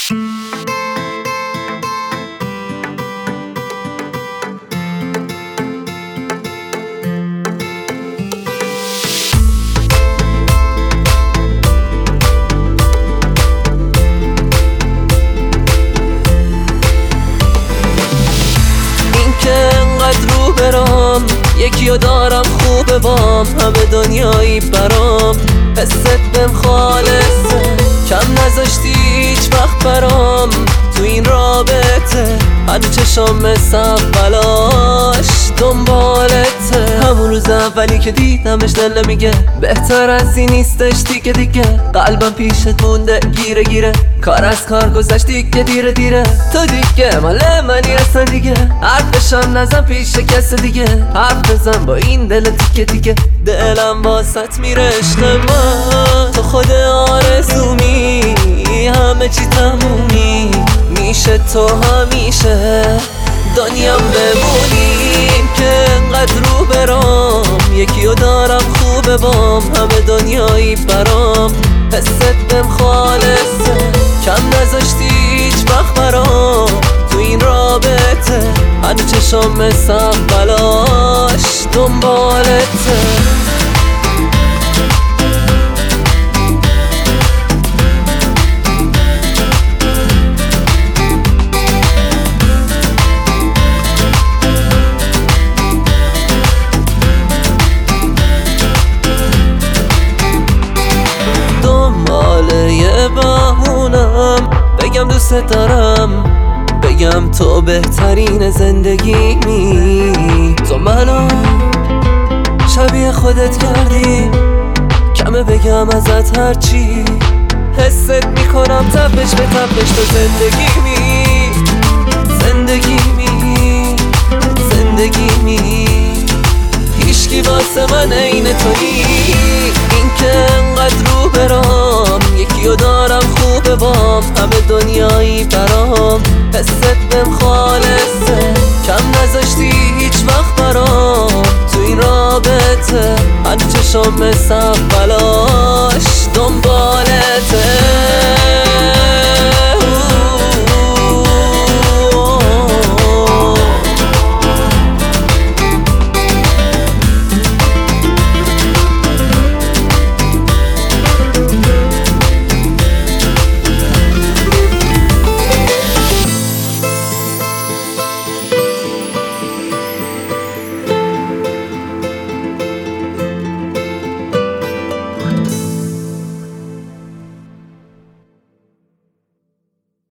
یکیو دارم خوبه بام، همه دنیایی برام، حست بهم خالصه، کم نذاشتی هیچ وقت برام تو این رابطه، هنو چشام مثل اولاش دنبالته. همون روز اولی که دیدمش دل نمیگه بهتر از این نیستش دیگه قلبم پیشت مونده گیره گیره، کار از کار گذشت دیگه دیره تو دیگه مال منی اصلا دیگه، حرفشم نزن پیش کس دیگه، حرف بزن با این دل دیگه دلم واسط میره عشق من، تو خود آرزومی، همه چی تمومی میشه تو همیشه دنیام بمونیم که انقدر رو برام، یکیو دارم خوبه بام، همه دنیایی برام، حست بهم خالصه، کم نذاشتی هیچ وقت برام تو این رابطه، هنو چشام مثل اولاش دنبالته. بگم دوست دارم، بگم تو بهترین زندگیمی، تو منو شبیه خودت کردی، کمه بگم ازت هرچی حست میکنم تپش به تپش، تو زندگیمی هیچکی واسه من عین تویی، این که انقدر رو برام، یکیو دارم خوبه بام، همه دنیایی برام، حست بهم خالصه، کم نذاشتی هیچ وقت برام تو این رابطه، هنو چشام مثل اولاش دنبال